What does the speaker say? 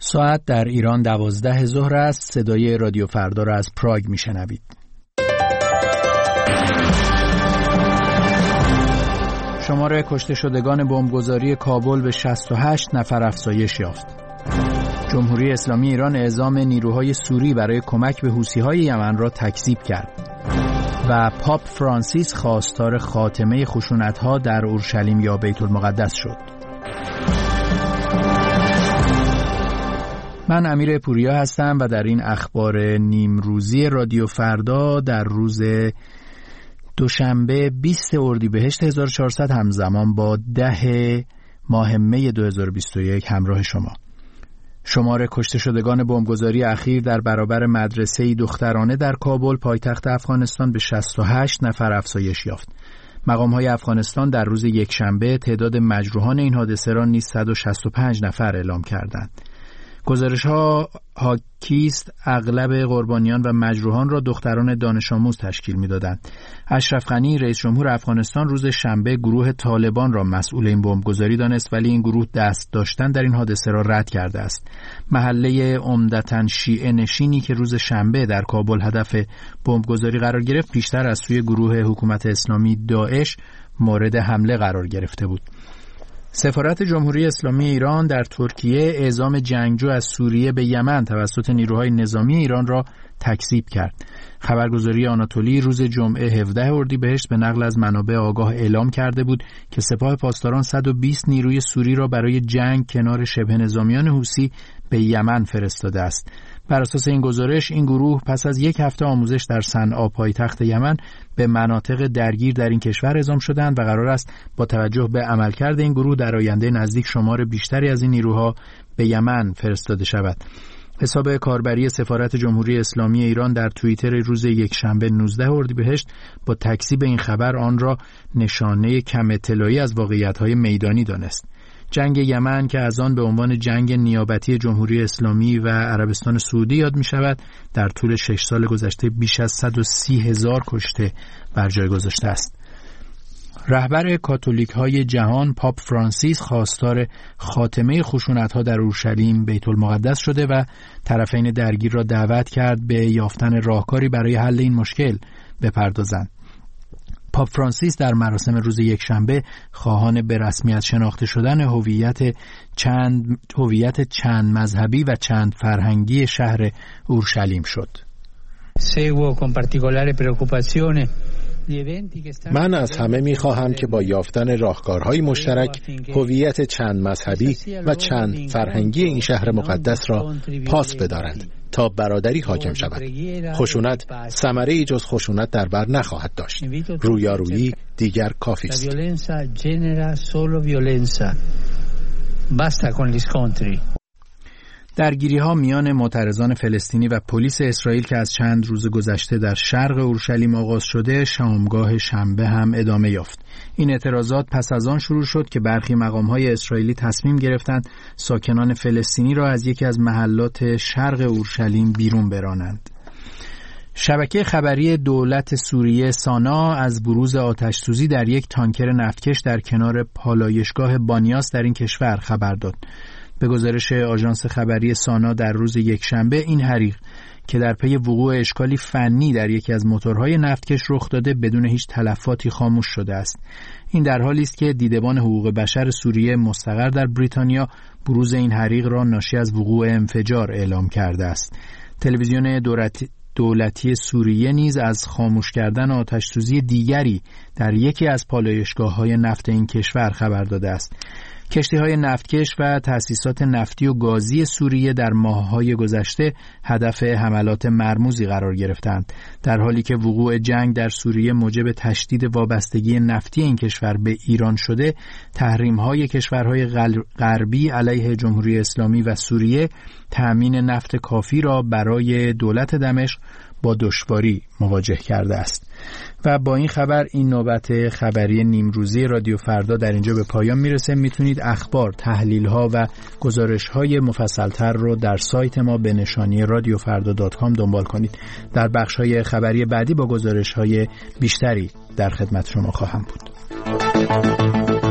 ساعت در ایران 12 ظهر است. صدای رادیو فردا را از پراگ میشنوید. شمار کشته شدگان بمبگذاری کابل به 68 نفر افزایش یافت. جمهوری اسلامی ایران اعزام نیروهای سوری برای کمک به حوثی‌های یمن را تکذیب کرد. و پاپ فرانسیس خواستار خاتمه خشونت‌ها در اورشلیم یا بیت المقدس شد. من امیر پوریا هستم و در این اخبار نیمروزی رادیو فردا در روز دوشنبه 20 اردیبهشت 1400 همزمان با 10 ماه می 2021 همراه شما. شمار کشته شدگان بمبگذاری اخیر در برابر مدرسه دخترانه در کابل پایتخت افغانستان به 68 نفر افزایش یافت. مقام‌های افغانستان در روز یکشنبه تعداد مجروحان این حادثه را نیز 165 نفر اعلام کردند. گزارش‌ها حاکیست اغلب قربانیان و مجروحان را دختران دانش آموز تشکیل می‌دادند. اشرف غنی رئیس جمهور افغانستان روز شنبه گروه طالبان را مسئول این بمبگذاری دانست، ولی این گروه دست داشتن در این حادثه را رد کرده است. محله عمدتاً شیعه نشینی که روز شنبه در کابل هدف بمبگذاری قرار گرفت، پیشتر از سوی گروه حکومت اسلامی داعش مورد حمله قرار گرفته بود. سفارت جمهوری اسلامی ایران در ترکیه اعزام جنگجو از سوریه به یمن توسط نیروهای نظامی ایران را تکذیب کرد. خبرگزاری آناتولی روز جمعه 17 اردیبهشت به نقل از منابع آگاه اعلام کرده بود که سپاه پاسداران 120 نیروی سوری را برای جنگ کنار شبه نظامیان حوثی به یمن فرستاده است. بر اساس این گزارش این گروه پس از یک هفته آموزش در صنعا پایتخت یمن به مناطق درگیر در این کشور اعزام شدند و قرار است با توجه به عملکرد این گروه در آینده نزدیک شمار بیشتری از این نیروها به یمن فرستاده شود. حساب کاربری سفارت جمهوری اسلامی ایران در توییتر روز یکشنبه 19 اردیبهشت با تکذیب این خبر آن را نشانه کم اطلاعی از واقعیت‌های میدانی دانست. جنگ یمن که از آن به عنوان جنگ نیابتی جمهوری اسلامی و عربستان سعودی یاد می شود، در طول 6 سال گذشته بیش از 130,000 کشته بر جای گذاشته است. رهبر کاتولیک های جهان پاپ فرانسیس خواستار خاتمه خشونت‌ها در اورشلیم بیت المقدس شده و طرفین درگیر را دعوت کرد به یافتن راهکاری برای حل این مشکل بپردازند. پاپ فرانسیس در مراسم روز یکشنبه خواهان به رسمیت شناخته شدن هویت چند مذهبی و چند فرهنگی شهر اورشلیم شد. من از همه می‌خواهم که با یافتن راهکارهای مشترک هویت چند مذهبی و چند فرهنگی این شهر مقدس را پاس بدارند تا برادری حاکم شود. خشونت ثمره‌ای جز خشونت در بر نخواهد داشت. رویارویی دیگر کافی است. درگیری‌ها میان معترضان فلسطینی و پلیس اسرائیل که از چند روز گذشته در شرق اورشلیم آغاز شده، شامگاه شنبه هم ادامه یافت. این اعتراضات پس از آن شروع شد که برخی مقام‌های اسرائیلی تصمیم گرفتند ساکنان فلسطینی را از یکی از محلات شرق اورشلیم بیرون برانند. شبکه خبری دولت سوریه سانا از بروز آتش‌سوزی در یک تانکر نفتکش در کنار پالایشگاه بانیاس در این کشور خبر داد. به گزارش آژانس خبری سانا در روز یکشنبه این حریق که در پی وقوع اشکالی فنی در یکی از موتورهای نفتکش رخ داده بدون هیچ تلفاتی خاموش شده است. این در حالی است که دیدبان حقوق بشر سوریه مستقر در بریتانیا بروز این حریق را ناشی از وقوع انفجار اعلام کرده است. تلویزیون دولتی سوریه نیز از خاموش کردن آتش‌سوزی دیگری در یکی از پالایشگاه‌های نفت این کشور خبر داده است. کشتی‌های نفتکش و تأسیسات نفتی و گازی سوریه در ماه‌های گذشته هدف حملات مرموزی قرار گرفتند، در حالی که وقوع جنگ در سوریه موجب تشدید وابستگی نفتی این کشور به ایران شده. تحریم‌های کشورهای غربی علیه جمهوری اسلامی و سوریه تأمین نفت کافی را برای دولت دمشق با دشواری مواجه کرده است. و با این خبر این نوبت خبری نیمروزی رادیو فردا در اینجا به پایان میرسه. میتونید اخبار، تحلیل‌ها و گزارش‌های مفصل‌تر رو در سایت ما به نشانی radiofarda.com دنبال کنید. در بخش‌های خبری بعدی با گزارش‌های بیشتری در خدمت شما خواهم بود.